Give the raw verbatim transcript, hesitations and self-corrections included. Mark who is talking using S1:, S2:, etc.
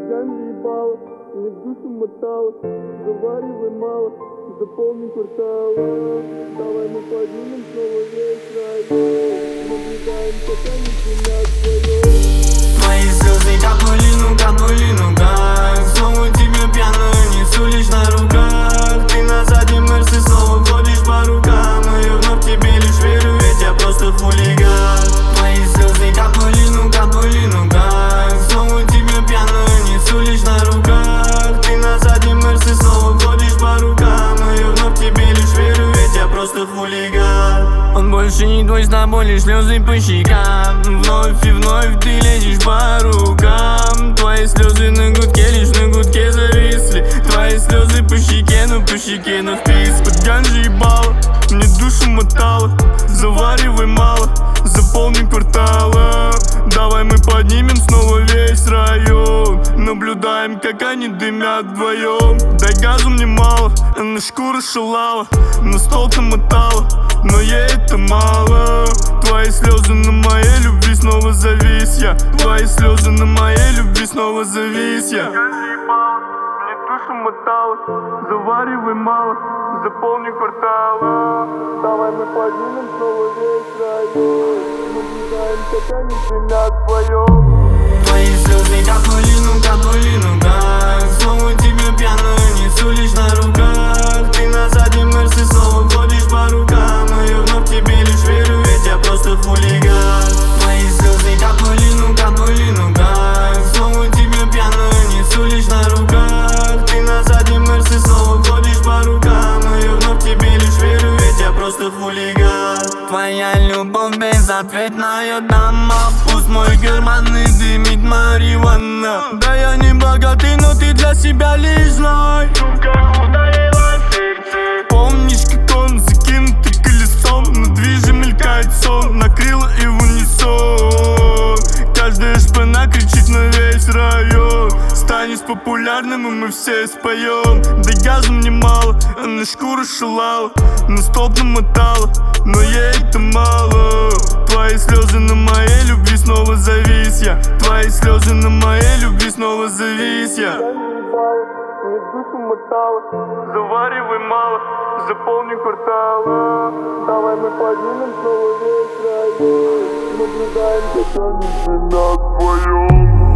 S1: ганджи ебало, мне душу мотало, заваривай мало, заполни квартал. Давай мы поднимем снова весь район, наблюдаем, как они шумят вдвоем.
S2: Твои слезы капнули, ну капнули, ну как снова тебя пьяную несу лишь на руках. Ты на заднем мерсе снова ходишь по рукам, и я вновь тебе лишь верю, ведь я просто хулиган. Твои слезы капнули, ну капнули, ну как снова тебя пьяную несу лишь на руках. Ты на заднем мерсе снова ходишь по рукам, и я вновь тебе лишь верю, ведь я просто хулиган. Он больше не твой, с тобой лишь слезы по щекам. Вновь и вновь ты лезешь по рукам. Твои слезы на гудке, лишь на гудке зависли. Твои слезы по щеке, ну по щеке, но впись. Под ганджи ебало, мне душу мотало, заваривай мало, заполни кварталы. Давай мы поднимем снова весь район, наблюдаем, как они дымят вдвоем. Дай газу мне мало, она шкура шалала, на стол-то мотала, но ей это мало. Твои слезы на моей любви снова завис я. Твои слезы на моей любви снова завис я. Ганджи ебало, мне душу мотало, заваривай мало, заполни кварталы.
S1: Давай мы поднимем снова весь район, наблюдаем, как они шумят вдвоем.
S2: Твои слезы капнули, ну капнули, ну как снова тебя пьяную несу лишь на руках. Ты на заднем мерсе снова ходишь по рукам, и я вновь тебе лишь верю, ведь я просто хулиган. Твои слезы капнули, ну капнули, ну как снова тебя пьяную несу лишь на руках. Ты на заднем мерсе снова ходишь по рукам, и я вновь тебе лишь верю, ведь я просто хулиган. Твоя любовь безответная дама, пусть мой карманы дымит марихуана. Да я не богатый, но ты для себя лишь знай, ну как ударила сердце. Помнишь, как он закинутый колесом, на движе мелькает сон, накрыло и в унисон. Каждая шпана кричит на весь район. Станешь популярным, и мы все споем. Да газу мне мало, она шкуру шалала, на столб намотала, но ей это мало. Твои слезы на моей любви снова завис я. Твои слезы на моей любви снова завис я.
S1: Ганджи ебало, мне душу мотало, заваривай мало, заполни кварталы. Давай мы поднимем снова весь район, наблюдаем, как они шумят вдвоем.